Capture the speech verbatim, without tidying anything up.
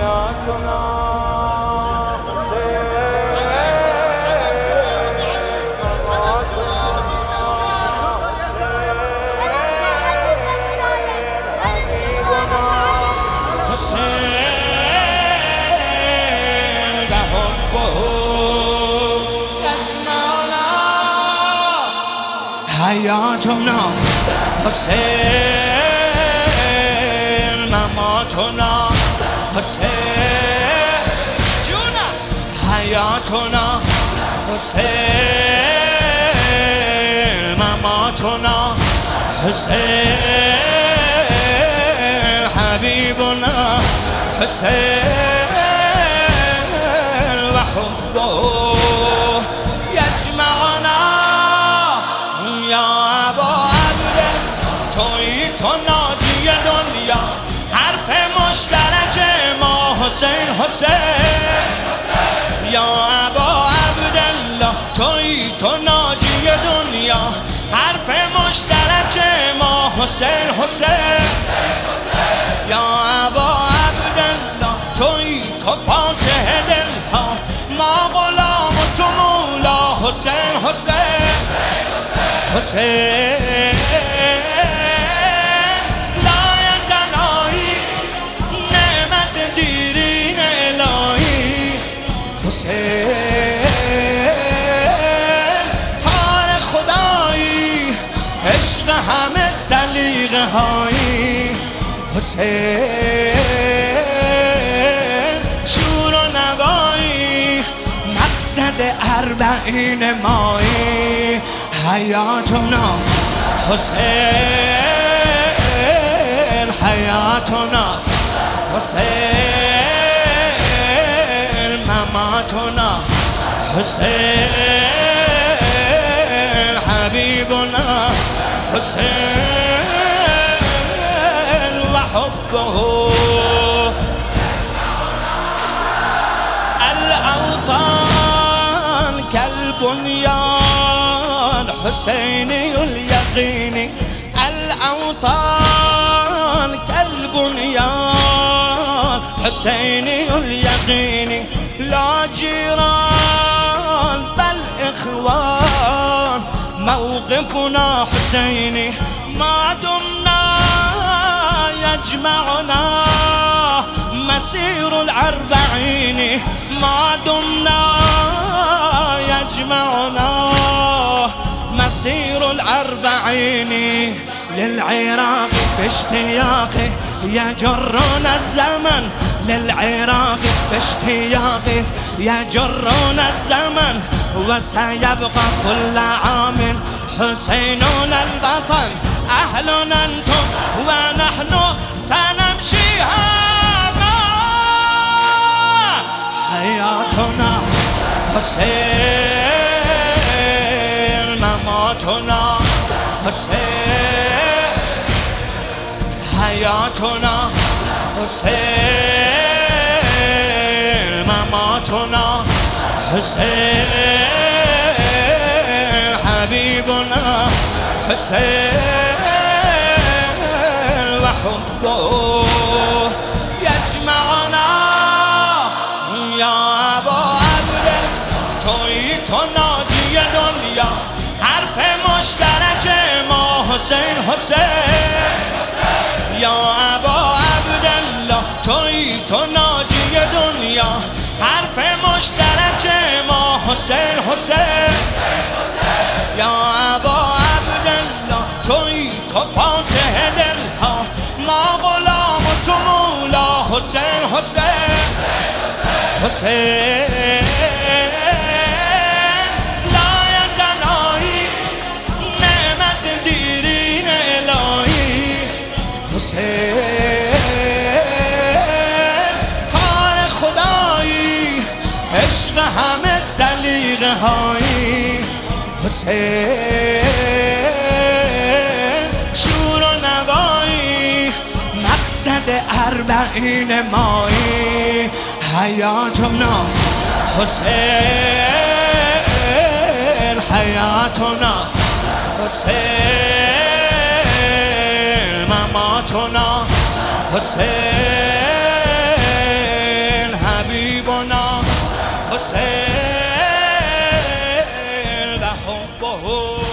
حیاتنا حسین مماتنا حسین جونا حیاتنا حسین مماتنا حسین حبیبنا حسین و حبه یجمعنا یا ابا عبد تویی تو ناجی دنیا حرف مشترک ما حسین حسین یا ابا عبدالله تویی تو ناجی دنیا حرف مشترک ما حسین حسین یا ابا عبدالله تویی تو فاتح دلها ما غلام تو مولا حسین حسین حسین لایتنایی نعمت دیرین الهی حسین تار خدایی عشق همه سلیقه هایی حسین شور و نوایی مقصد اربعین مایی حیاتنا حسین حیاتنا حسین مماتنا حسین حبیبنا حسین و حبه الاوطان كالبنيان حسيني اليقين الأوطان كالبنيان حسيني اليقين لا جيران بل إخوان موقفنا حسيني ما دمنا يجمعنا مسير الأربعين ما دمنا يجمعنا مسير الأربعين للعراق باشتياق يجرنا الزمن للعراق باشتياق يجرنا الزمن وسيبقى كل عام حسيننا البطل أهلنا أنتم ونحن سنمشي هما حياتنا حسين مماتنا حسين حياتنا حسين مماتنا حسين حبيبنا حسين وحبه يجمعنا يا ابا عبد تویی تو ناجی دنیا حرف مشترک ما حسین حسین یا ابا عبدالله تویی تو ناجی دنیا حرف مشترک ما حسین حسین یا ابا عبدالله تویی تو فاتح دلها ما غلام تو مولا حسین حسین حسین لایتنایی نعمت دیرین الهی حسین کار خدایی عشق همه سلیقه هایی حسین شور و نوایی مقصد اربعین مایی حیاتنا حسین حیاتنا حسین مماتنا حسین حسین و حبه